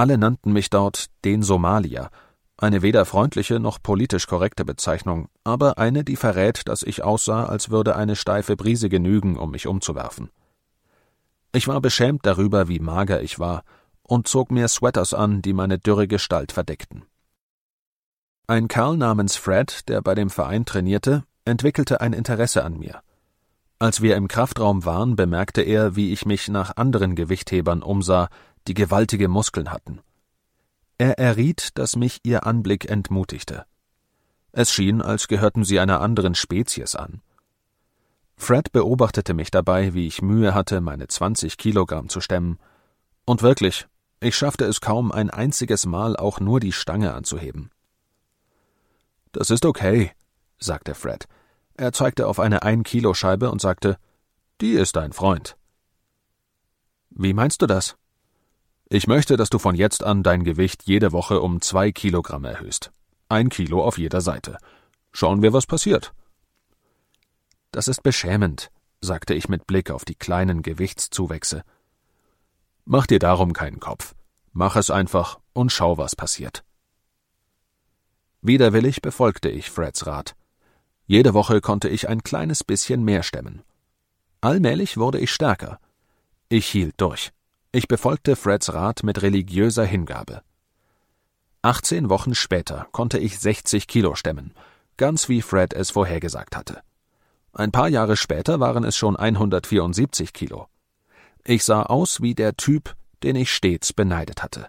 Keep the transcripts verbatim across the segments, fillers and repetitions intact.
Alle nannten mich dort den Somalier, eine weder freundliche noch politisch korrekte Bezeichnung, aber eine, die verrät, dass ich aussah, als würde eine steife Brise genügen, um mich umzuwerfen. Ich war beschämt darüber, wie mager ich war, und zog mir Sweaters an, die meine dürre Gestalt verdeckten. Ein Kerl namens Fred, der bei dem Verein trainierte, entwickelte ein Interesse an mir. Als wir im Kraftraum waren, bemerkte er, wie ich mich nach anderen Gewichthebern umsah, die gewaltige Muskeln hatten. Er erriet, dass mich ihr Anblick entmutigte. Es schien, als gehörten sie einer anderen Spezies an. Fred beobachtete mich dabei, wie ich Mühe hatte, meine zwanzig Kilogramm zu stemmen. Und wirklich, ich schaffte es kaum ein einziges Mal, auch nur die Stange anzuheben. »Das ist okay«, sagte Fred. Er zeigte auf eine Ein-Kilo-Scheibe und sagte, »Die ist dein Freund.« »Wie meinst du das?« »Ich möchte, dass du von jetzt an dein Gewicht jede Woche um zwei Kilogramm erhöhst. Ein Kilo auf jeder Seite. Schauen wir, was passiert.« »Das ist beschämend«, sagte ich mit Blick auf die kleinen Gewichtszuwächse. »Mach dir darum keinen Kopf. Mach es einfach und schau, was passiert.« Widerwillig befolgte ich Freds Rat. Jede Woche konnte ich ein kleines bisschen mehr stemmen. Allmählich wurde ich stärker. Ich hielt durch. Ich befolgte Freds Rat mit religiöser Hingabe. achtzehn Wochen später konnte ich sechzig Kilo stemmen, ganz wie Fred es vorhergesagt hatte. Ein paar Jahre später waren es schon hundertvierundsiebzig Kilo. Ich sah aus wie der Typ, den ich stets beneidet hatte.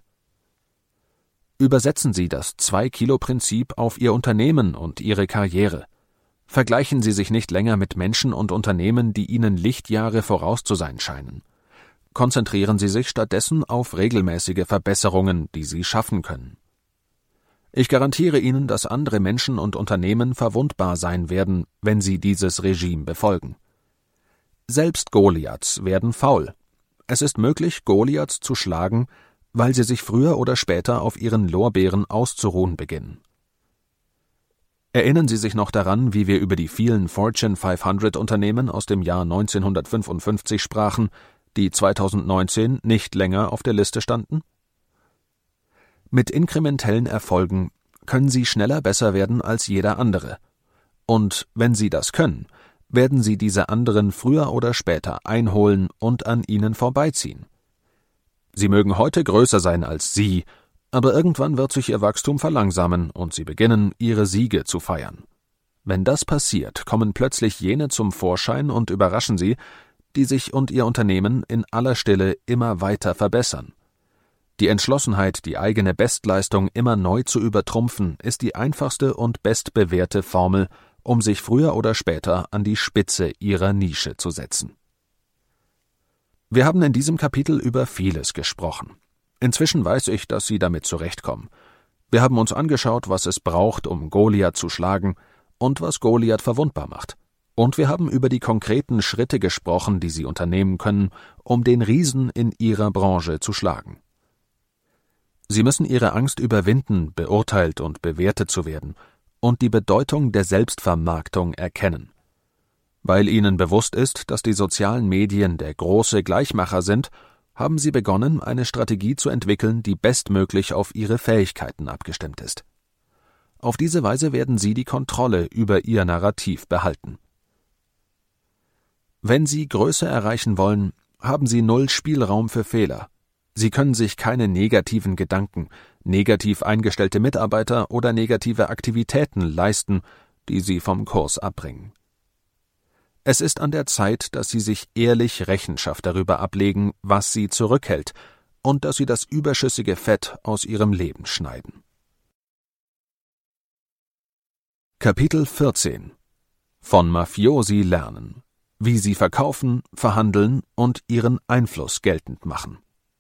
Übersetzen Sie das Zwei-Kilo-Prinzip auf Ihr Unternehmen und Ihre Karriere. Vergleichen Sie sich nicht länger mit Menschen und Unternehmen, die Ihnen Lichtjahre voraus zu sein scheinen. Konzentrieren Sie sich stattdessen auf regelmäßige Verbesserungen, die Sie schaffen können. Ich garantiere Ihnen, dass andere Menschen und Unternehmen verwundbar sein werden, wenn Sie dieses Regime befolgen. Selbst Goliaths werden faul. Es ist möglich, Goliaths zu schlagen, weil sie sich früher oder später auf ihren Lorbeeren auszuruhen beginnen. Erinnern Sie sich noch daran, wie wir über die vielen Fortune fünfhundert Unternehmen aus dem Jahr neunzehnhundertfünfundfünfzig sprachen, die zweitausendneunzehn nicht länger auf der Liste standen? Mit inkrementellen Erfolgen können Sie schneller besser werden als jeder andere. Und wenn Sie das können, werden Sie diese anderen früher oder später einholen und an ihnen vorbeiziehen. Sie mögen heute größer sein als Sie, aber irgendwann wird sich Ihr Wachstum verlangsamen und Sie beginnen, Ihre Siege zu feiern. Wenn das passiert, kommen plötzlich jene zum Vorschein und überraschen Sie, die sich und Ihr Unternehmen in aller Stille immer weiter verbessern. Die Entschlossenheit, die eigene Bestleistung immer neu zu übertrumpfen, ist die einfachste und bestbewährte Formel, um sich früher oder später an die Spitze Ihrer Nische zu setzen. Wir haben in diesem Kapitel über vieles gesprochen. Inzwischen weiß ich, dass Sie damit zurechtkommen. Wir haben uns angeschaut, was es braucht, um Goliath zu schlagen und was Goliath verwundbar macht. Und wir haben über die konkreten Schritte gesprochen, die Sie unternehmen können, um den Riesen in Ihrer Branche zu schlagen. Sie müssen Ihre Angst überwinden, beurteilt und bewertet zu werden und die Bedeutung der Selbstvermarktung erkennen. Weil Ihnen bewusst ist, dass die sozialen Medien der große Gleichmacher sind, haben Sie begonnen, eine Strategie zu entwickeln, die bestmöglich auf Ihre Fähigkeiten abgestimmt ist. Auf diese Weise werden Sie die Kontrolle über Ihr Narrativ behalten. Wenn Sie Größe erreichen wollen, haben Sie null Spielraum für Fehler. Sie können sich keine negativen Gedanken, negativ eingestellte Mitarbeiter oder negative Aktivitäten leisten, die Sie vom Kurs abbringen. Es ist an der Zeit, dass Sie sich ehrlich Rechenschaft darüber ablegen, was Sie zurückhält, und dass Sie das überschüssige Fett aus Ihrem Leben schneiden. Kapitel vierzehn. Von Mafiosi lernen. Wie sie verkaufen, verhandeln und ihren Einfluss geltend machen.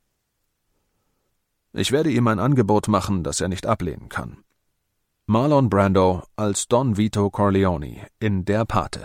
Ich werde ihm ein Angebot machen, das er nicht ablehnen kann. Marlon Brando als Don Vito Corleone in Der Pate.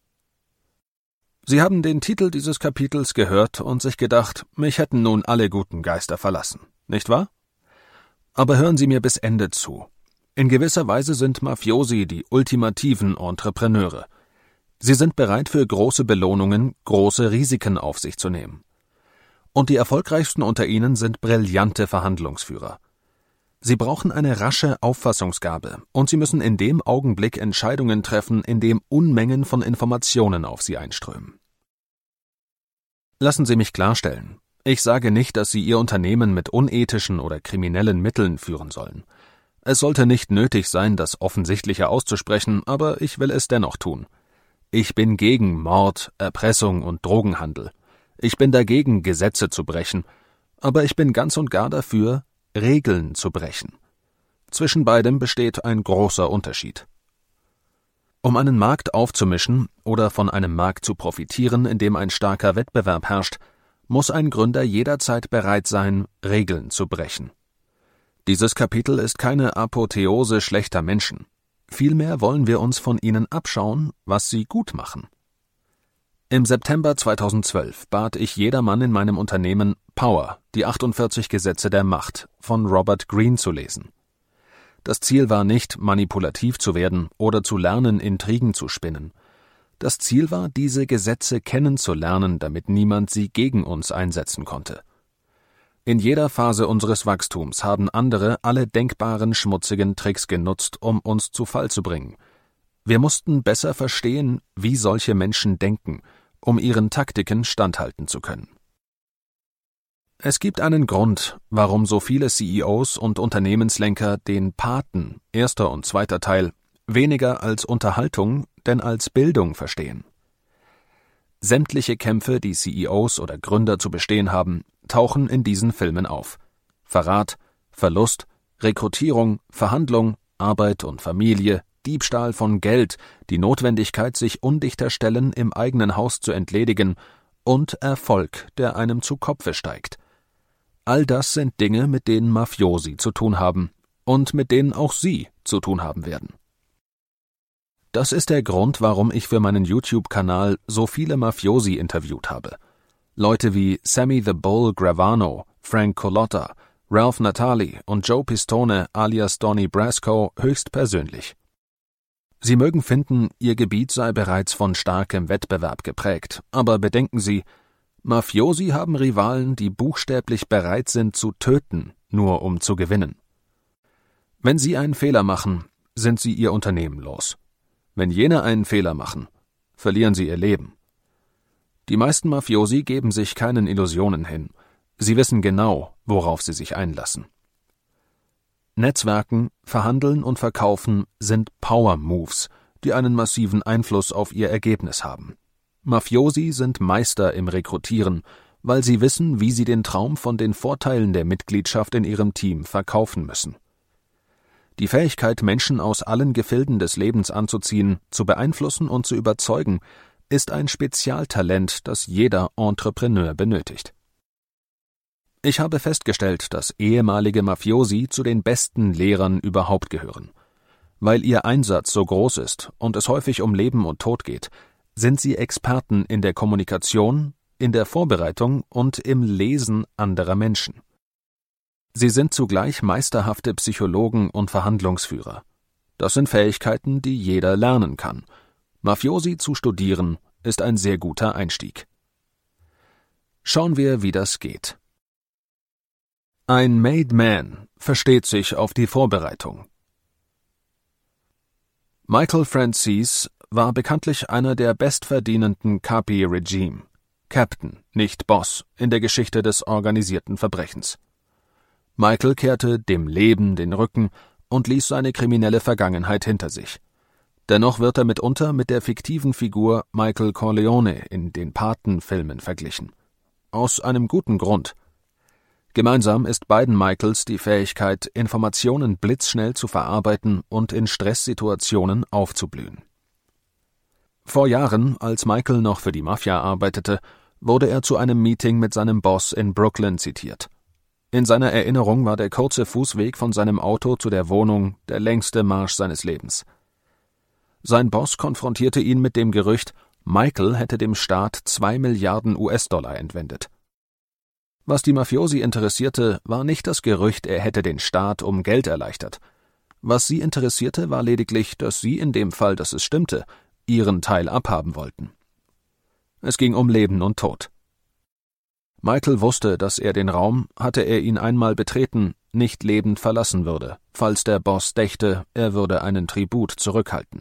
Sie haben den Titel dieses Kapitels gehört und sich gedacht, mich hätten nun alle guten Geister verlassen, nicht wahr? Aber hören Sie mir bis Ende zu. In gewisser Weise sind Mafiosi die ultimativen Entrepreneure. Sie sind bereit, für große Belohnungen große Risiken auf sich zu nehmen. Und die erfolgreichsten unter ihnen sind brillante Verhandlungsführer. Sie brauchen eine rasche Auffassungsgabe und sie müssen in dem Augenblick Entscheidungen treffen, in dem Unmengen von Informationen auf sie einströmen. Lassen Sie mich klarstellen, ich sage nicht, dass Sie Ihr Unternehmen mit unethischen oder kriminellen Mitteln führen sollen. Es sollte nicht nötig sein, das Offensichtliche auszusprechen, aber ich will es dennoch tun. Ich bin gegen Mord, Erpressung und Drogenhandel. Ich bin dagegen, Gesetze zu brechen, aber ich bin ganz und gar dafür, Regeln zu brechen. Zwischen beidem besteht ein großer Unterschied. Um einen Markt aufzumischen oder von einem Markt zu profitieren, in dem ein starker Wettbewerb herrscht, muss ein Gründer jederzeit bereit sein, Regeln zu brechen. Dieses Kapitel ist keine Apotheose schlechter Menschen. Vielmehr wollen wir uns von ihnen abschauen, was sie gut machen. Im September zweitausendzwölf bat ich jedermann in meinem Unternehmen, Power, die achtundvierzig Gesetze der Macht von Robert Greene zu lesen. Das Ziel war nicht, manipulativ zu werden oder zu lernen, Intrigen zu spinnen. Das Ziel war, diese Gesetze kennenzulernen, damit niemand sie gegen uns einsetzen konnte. In jeder Phase unseres Wachstums haben andere alle denkbaren schmutzigen Tricks genutzt, um uns zu Fall zu bringen. Wir mussten besser verstehen, wie solche Menschen denken, um ihren Taktiken standhalten zu können. Es gibt einen Grund, warum so viele C E Os und Unternehmenslenker den Paten, erster und zweiter Teil, weniger als Unterhaltung, denn als Bildung verstehen. Sämtliche Kämpfe, die C E Os oder Gründer zu bestehen haben, tauchen in diesen Filmen auf. Verrat, Verlust, Rekrutierung, Verhandlung, Arbeit und Familie, Diebstahl von Geld, die Notwendigkeit, sich undichter Stellen im eigenen Haus zu entledigen und Erfolg, der einem zu Kopfe steigt. All das sind Dinge, mit denen Mafiosi zu tun haben und mit denen auch Sie zu tun haben werden. Das ist der Grund, warum ich für meinen YouTube-Kanal so viele Mafiosi interviewt habe. Leute wie Sammy the Bull Gravano, Frank Colotta, Ralph Natali und Joe Pistone alias Donnie Brasco höchstpersönlich. Sie mögen finden, Ihr Gebiet sei bereits von starkem Wettbewerb geprägt, aber bedenken Sie, Mafiosi haben Rivalen, die buchstäblich bereit sind zu töten, nur um zu gewinnen. Wenn Sie einen Fehler machen, sind Sie Ihr Unternehmen los. Wenn jene einen Fehler machen, verlieren sie ihr Leben. Die meisten Mafiosi geben sich keinen Illusionen hin. Sie wissen genau, worauf sie sich einlassen. Netzwerken, Verhandeln und Verkaufen sind Power-Moves, die einen massiven Einfluss auf ihr Ergebnis haben. Mafiosi sind Meister im Rekrutieren, weil sie wissen, wie sie den Traum von den Vorteilen der Mitgliedschaft in ihrem Team verkaufen müssen. Die Fähigkeit, Menschen aus allen Gefilden des Lebens anzuziehen, zu beeinflussen und zu überzeugen, ist ein Spezialtalent, das jeder Entrepreneur benötigt. Ich habe festgestellt, dass ehemalige Mafiosi zu den besten Lehrern überhaupt gehören. Weil ihr Einsatz so groß ist und es häufig um Leben und Tod geht, sind sie Experten in der Kommunikation, in der Vorbereitung und im Lesen anderer Menschen. Sie sind zugleich meisterhafte Psychologen und Verhandlungsführer. Das sind Fähigkeiten, die jeder lernen kann. Mafiosi zu studieren ist ein sehr guter Einstieg. Schauen wir, wie das geht. Ein Made Man versteht sich auf die Vorbereitung. Michael Franzese war bekanntlich einer der bestverdienenden Capi Regime, Captain, nicht Boss, in der Geschichte des organisierten Verbrechens. Michael kehrte dem Leben den Rücken und ließ seine kriminelle Vergangenheit hinter sich. Dennoch wird er mitunter mit der fiktiven Figur Michael Corleone in den Paten-Filmen verglichen. Aus einem guten Grund. Gemeinsam ist beiden Michaels die Fähigkeit, Informationen blitzschnell zu verarbeiten und in Stresssituationen aufzublühen. Vor Jahren, als Michael noch für die Mafia arbeitete, wurde er zu einem Meeting mit seinem Boss in Brooklyn zitiert. In seiner Erinnerung war der kurze Fußweg von seinem Auto zu der Wohnung der längste Marsch seines Lebens. Sein Boss konfrontierte ihn mit dem Gerücht, Michael hätte dem Staat zwei Milliarden U S-Dollar entwendet. Was die Mafiosi interessierte, war nicht das Gerücht, er hätte den Staat um Geld erleichtert. Was sie interessierte, war lediglich, dass sie in dem Fall, dass es stimmte, ihren Teil abhaben wollten. Es ging um Leben und Tod. Michael wusste, dass er den Raum, hatte er ihn einmal betreten, nicht lebend verlassen würde, falls der Boss dächte, er würde einen Tribut zurückhalten.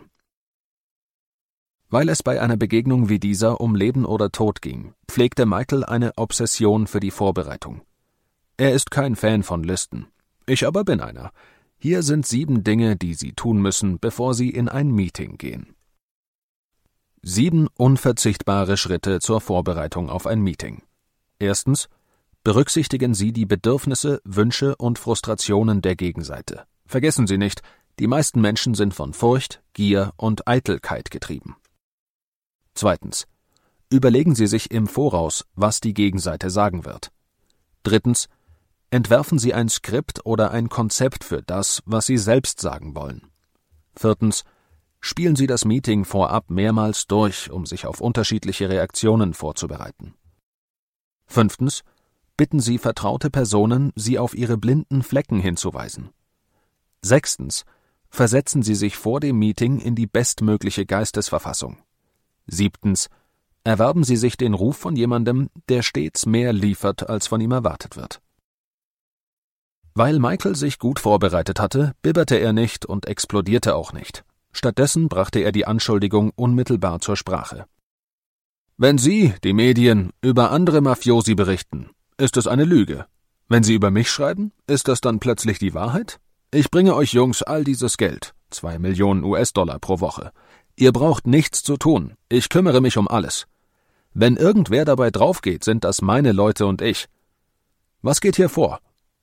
Weil es bei einer Begegnung wie dieser um Leben oder Tod ging, pflegte Michael eine Obsession für die Vorbereitung. Er ist kein Fan von Listen. Ich aber bin einer. Hier sind sieben Dinge, die Sie tun müssen, bevor Sie in ein Meeting gehen. Sieben unverzichtbare Schritte zur Vorbereitung auf ein Meeting. Erstens. Berücksichtigen Sie die Bedürfnisse, Wünsche und Frustrationen der Gegenseite. Vergessen Sie nicht, die meisten Menschen sind von Furcht, Gier und Eitelkeit getrieben. Zweitens. Überlegen Sie sich im Voraus, was die Gegenseite sagen wird. Drittens. Entwerfen Sie ein Skript oder ein Konzept für das, was Sie selbst sagen wollen. Viertens. Spielen Sie das Meeting vorab mehrmals durch, um sich auf unterschiedliche Reaktionen vorzubereiten. Fünftens. Bitten Sie vertraute Personen, Sie auf Ihre blinden Flecken hinzuweisen. Sechstens. Versetzen Sie sich vor dem Meeting in die bestmögliche Geistesverfassung. Siebtens. Erwerben Sie sich den Ruf von jemandem, der stets mehr liefert, als von ihm erwartet wird. Weil Michael sich gut vorbereitet hatte, bibberte er nicht und explodierte auch nicht. Stattdessen brachte er die Anschuldigung unmittelbar zur Sprache. Wenn Sie, die Medien, über andere Mafiosi berichten, ist es eine Lüge. Wenn Sie über mich schreiben, ist das dann plötzlich die Wahrheit? Ich bringe euch Jungs all dieses Geld, zwei Millionen U S-Dollar pro Woche. Ihr braucht nichts zu tun, ich kümmere mich um alles. Wenn irgendwer dabei draufgeht, sind das meine Leute und ich. Was geht hier vor?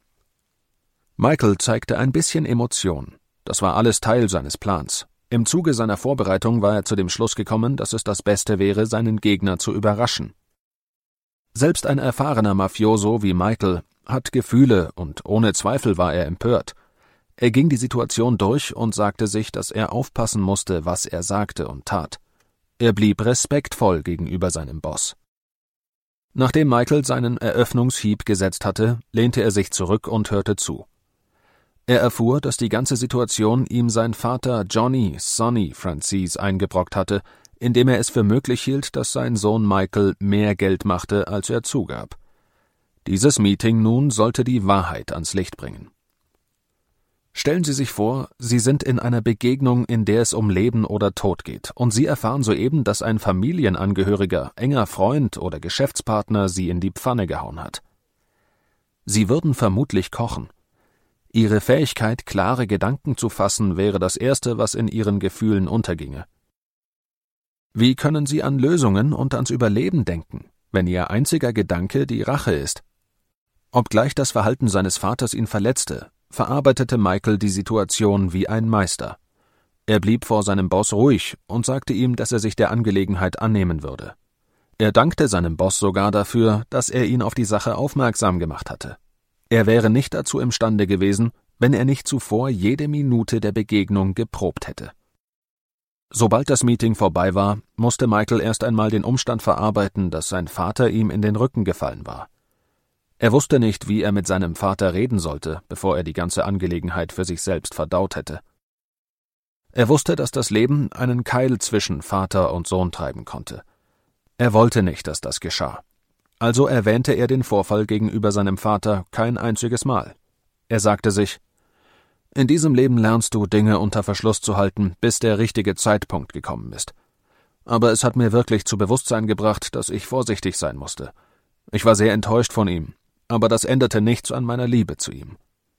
Michael zeigte ein bisschen Emotion. Das war alles Teil seines Plans. Im Zuge seiner Vorbereitung war er zu dem Schluss gekommen, dass es das Beste wäre, seinen Gegner zu überraschen. Selbst ein erfahrener Mafioso wie Michael hat Gefühle und ohne Zweifel war er empört. Er ging die Situation durch und sagte sich, dass er aufpassen musste, was er sagte und tat. Er blieb respektvoll gegenüber seinem Boss. Nachdem Michael seinen Eröffnungshieb gesetzt hatte, lehnte er sich zurück und hörte zu. Er erfuhr, dass die ganze Situation ihm sein Vater Johnny Sonny Francis eingebrockt hatte, indem er es für möglich hielt, dass sein Sohn Michael mehr Geld machte, als er zugab. Dieses Meeting nun sollte die Wahrheit ans Licht bringen. Stellen Sie sich vor, Sie sind in einer Begegnung, in der es um Leben oder Tod geht, und Sie erfahren soeben, dass ein Familienangehöriger, enger Freund oder Geschäftspartner Sie in die Pfanne gehauen hat. Sie würden vermutlich kochen. Ihre Fähigkeit, klare Gedanken zu fassen, wäre das Erste, was in Ihren Gefühlen unterginge. Wie können Sie an Lösungen und ans Überleben denken, wenn Ihr einziger Gedanke die Rache ist? Obgleich das Verhalten seines Vaters ihn verletzte, verarbeitete Michael die Situation wie ein Meister. Er blieb vor seinem Boss ruhig und sagte ihm, dass er sich der Angelegenheit annehmen würde. Er dankte seinem Boss sogar dafür, dass er ihn auf die Sache aufmerksam gemacht hatte. Er wäre nicht dazu imstande gewesen, wenn er nicht zuvor jede Minute der Begegnung geprobt hätte. Sobald das Meeting vorbei war, musste Michael erst einmal den Umstand verarbeiten, dass sein Vater ihm in den Rücken gefallen war. Er wusste nicht, wie er mit seinem Vater reden sollte, bevor er die ganze Angelegenheit für sich selbst verdaut hätte. Er wusste, dass das Leben einen Keil zwischen Vater und Sohn treiben konnte. Er wollte nicht, dass das geschah. Also erwähnte er den Vorfall gegenüber seinem Vater kein einziges Mal. Er sagte sich, in diesem Leben lernst du, Dinge unter Verschluss zu halten, bis der richtige Zeitpunkt gekommen ist. Aber es hat mir wirklich zu Bewusstsein gebracht, dass ich vorsichtig sein musste. Ich war sehr enttäuscht von ihm, aber das änderte nichts an meiner Liebe zu ihm.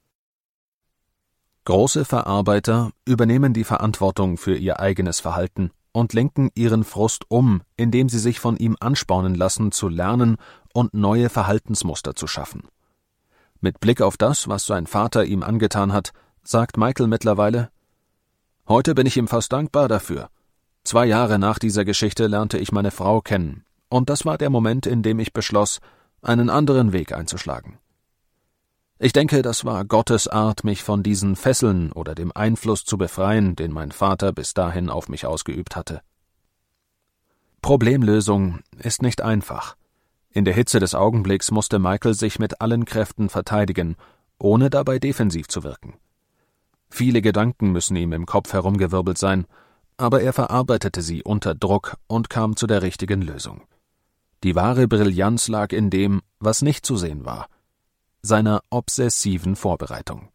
Große Verarbeiter übernehmen die Verantwortung für ihr eigenes Verhalten und lenken ihren Frust um, indem sie sich von ihm anspornen lassen, zu lernen und neue Verhaltensmuster zu schaffen. Mit Blick auf das, was sein Vater ihm angetan hat, sagt Michael mittlerweile, »Heute bin ich ihm fast dankbar dafür. Zwei Jahre nach dieser Geschichte lernte ich meine Frau kennen, und das war der Moment, in dem ich beschloss, einen anderen Weg einzuschlagen. Ich denke, das war Gottes Art, mich von diesen Fesseln oder dem Einfluss zu befreien, den mein Vater bis dahin auf mich ausgeübt hatte. Problemlösung ist nicht einfach. In der Hitze des Augenblicks musste Michael sich mit allen Kräften verteidigen, ohne dabei defensiv zu wirken. Viele Gedanken müssen ihm im Kopf herumgewirbelt sein, aber er verarbeitete sie unter Druck und kam zu der richtigen Lösung. Die wahre Brillanz lag in dem, was nicht zu sehen war, seiner obsessiven Vorbereitung.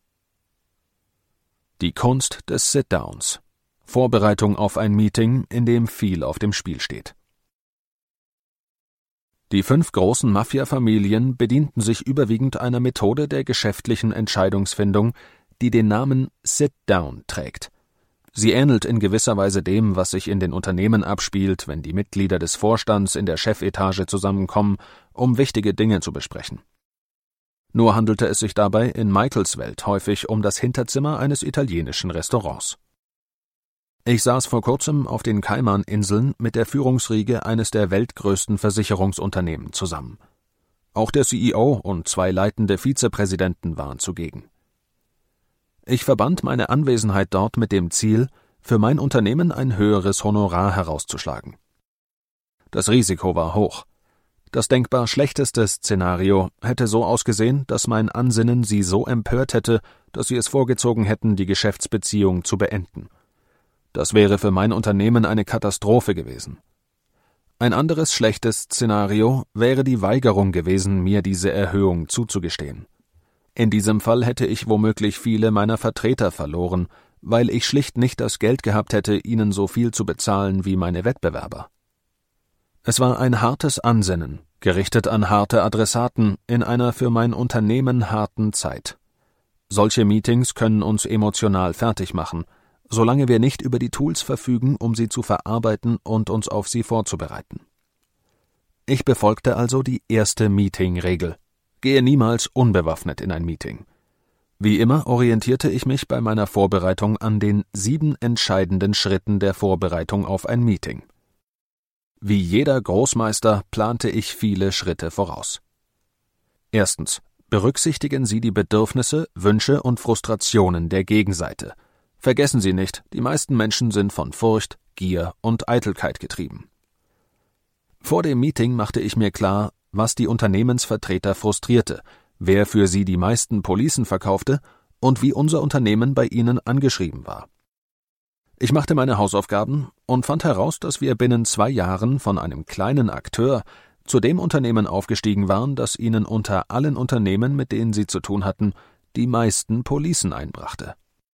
Die Kunst des Sit-Downs. Vorbereitung auf ein Meeting, in dem viel auf dem Spiel steht. Die fünf großen Mafia-Familien bedienten sich überwiegend einer Methode der geschäftlichen Entscheidungsfindung, die den Namen Sit-Down trägt. Sie ähnelt in gewisser Weise dem, was sich in den Unternehmen abspielt, wenn die Mitglieder des Vorstands in der Chefetage zusammenkommen, um wichtige Dinge zu besprechen. Nur handelte es sich dabei in Michaels Welt häufig um das Hinterzimmer eines italienischen Restaurants. Ich saß vor kurzem auf den Kaiman-Inseln mit der Führungsriege eines der weltgrößten Versicherungsunternehmen zusammen. Auch der C E O und zwei leitende Vizepräsidenten waren zugegen. Ich verband meine Anwesenheit dort mit dem Ziel, für mein Unternehmen ein höheres Honorar herauszuschlagen. Das Risiko war hoch. Das denkbar schlechteste Szenario hätte so ausgesehen, dass mein Ansinnen sie so empört hätte, dass sie es vorgezogen hätten, die Geschäftsbeziehung zu beenden. Das wäre für mein Unternehmen eine Katastrophe gewesen. Ein anderes schlechtes Szenario wäre die Weigerung gewesen, mir diese Erhöhung zuzugestehen. In diesem Fall hätte ich womöglich viele meiner Vertreter verloren, weil ich schlicht nicht das Geld gehabt hätte, ihnen so viel zu bezahlen wie meine Wettbewerber. Es war ein hartes Ansinnen, gerichtet an harte Adressaten in einer für mein Unternehmen harten Zeit. Solche Meetings können uns emotional fertig machen, solange wir nicht über die Tools verfügen, um sie zu verarbeiten und uns auf sie vorzubereiten. Ich befolgte also die erste Meeting-Regel. Gehe niemals unbewaffnet in ein Meeting. Wie immer orientierte ich mich bei meiner Vorbereitung an den sieben entscheidenden Schritten der Vorbereitung auf ein Meeting. Wie jeder Großmeister plante ich viele Schritte voraus. Erstens. Berücksichtigen Sie die Bedürfnisse, Wünsche und Frustrationen der Gegenseite. Vergessen Sie nicht, die meisten Menschen sind von Furcht, Gier und Eitelkeit getrieben. Vor dem Meeting machte ich mir klar, was die Unternehmensvertreter frustrierte, wer für sie die meisten Policen verkaufte und wie unser Unternehmen bei ihnen angeschrieben war. Ich machte meine Hausaufgaben und fand heraus, dass wir binnen zwei Jahren von einem kleinen Akteur zu dem Unternehmen aufgestiegen waren, das ihnen unter allen Unternehmen, mit denen sie zu tun hatten, die meisten Policen einbrachte.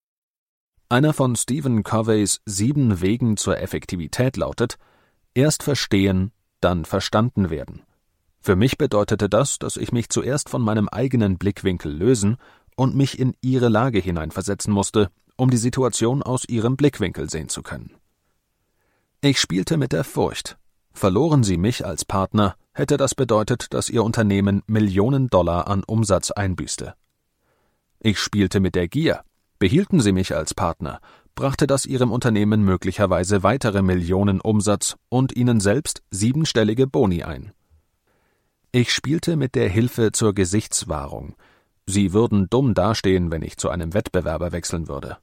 Einer von Stephen Coveys sieben Wegen zur Effektivität lautet: Erst verstehen, dann verstanden werden. Für mich bedeutete das, dass ich mich zuerst von meinem eigenen Blickwinkel lösen und mich in ihre Lage hineinversetzen musste, um die Situation aus ihrem Blickwinkel sehen zu können. Ich spielte mit der Furcht. Verloren sie mich als Partner, hätte das bedeutet, dass ihr Unternehmen Millionen Dollar an Umsatz einbüßte. Ich spielte mit der Gier. Behielten sie mich als Partner, brachte das ihrem Unternehmen möglicherweise weitere Millionen Umsatz und ihnen selbst siebenstellige Boni ein. Ich spielte mit der Hilfe zur Gesichtswahrung. Sie würden dumm dastehen, wenn ich zu einem Wettbewerber wechseln würde.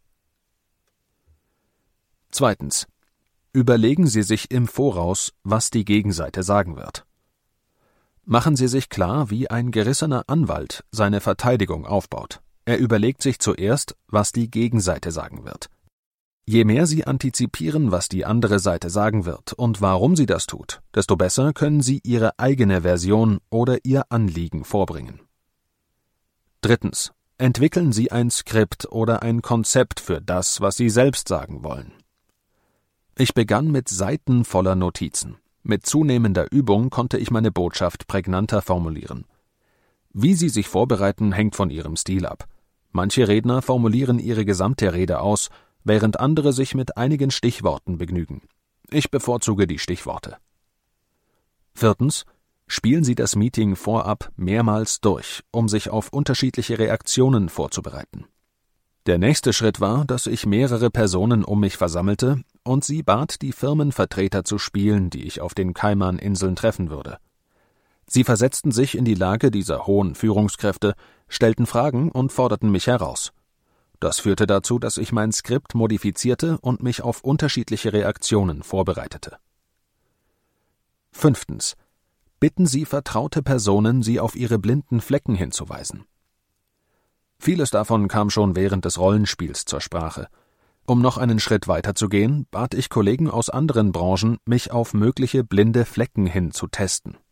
Zweitens. Überlegen Sie sich im Voraus, was die Gegenseite sagen wird. Machen Sie sich klar, wie ein gerissener Anwalt seine Verteidigung aufbaut. Er überlegt sich zuerst, was die Gegenseite sagen wird. Je mehr Sie antizipieren, was die andere Seite sagen wird und warum sie das tut, desto besser können Sie Ihre eigene Version oder Ihr Anliegen vorbringen. Drittens. Entwickeln Sie ein Skript oder ein Konzept für das, was Sie selbst sagen wollen. Ich begann mit Seiten voller Notizen. Mit zunehmender Übung konnte ich meine Botschaft prägnanter formulieren. Wie Sie sich vorbereiten, hängt von Ihrem Stil ab. Manche Redner formulieren ihre gesamte Rede aus, während andere sich mit einigen Stichworten begnügen. Ich bevorzuge die Stichworte. Viertens. Spielen Sie das Meeting vorab mehrmals durch, um sich auf unterschiedliche Reaktionen vorzubereiten. Der nächste Schritt war, dass ich mehrere Personen um mich versammelte und sie bat, die Firmenvertreter zu spielen, die ich auf den Kaiman-Inseln treffen würde. Sie versetzten sich in die Lage dieser hohen Führungskräfte, stellten Fragen und forderten mich heraus. Das führte dazu, dass ich mein Skript modifizierte und mich auf unterschiedliche Reaktionen vorbereitete. Fünftens. Bitten Sie vertraute Personen, Sie auf ihre blinden Flecken hinzuweisen. Vieles davon kam schon während des Rollenspiels zur Sprache. Um noch einen Schritt weiter zu gehen, bat ich Kollegen aus anderen Branchen, mich auf mögliche blinde Flecken hin zu testen.